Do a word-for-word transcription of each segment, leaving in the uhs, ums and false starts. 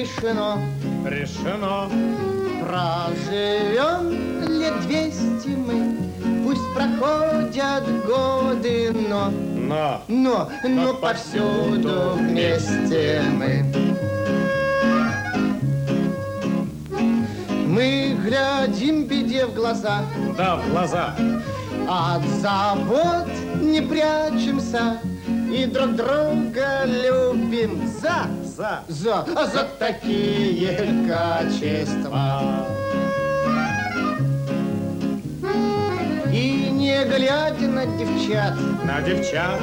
решено. Решено. Проживем лет двести мы, пусть проходят годы, но, но, но, но, но повсюду вместе мы. Мы глядим беде в глаза, да, в глаза. От забот не прячемся и друг друга любим за, за, за, за такие качества. И не глядя на девчат, на девчат,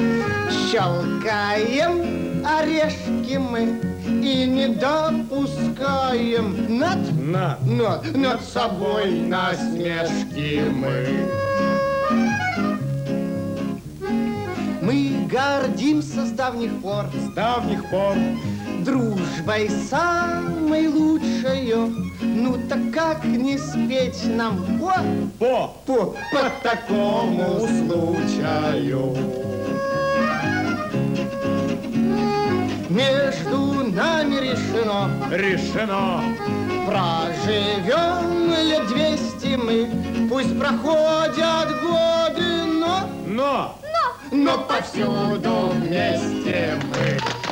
щелкаем орешки мы и не допускаем над, над, над, над собой насмешки мы. Мы гордимся с давних пор, с давних пор, дружбой самой лучшей. Ну так как не спеть нам по, по, по, по такому случаю? Между нами решено, решено. Проживем лет двести мы, пусть проходят годы, но, но, но, но повсюду вместе мы.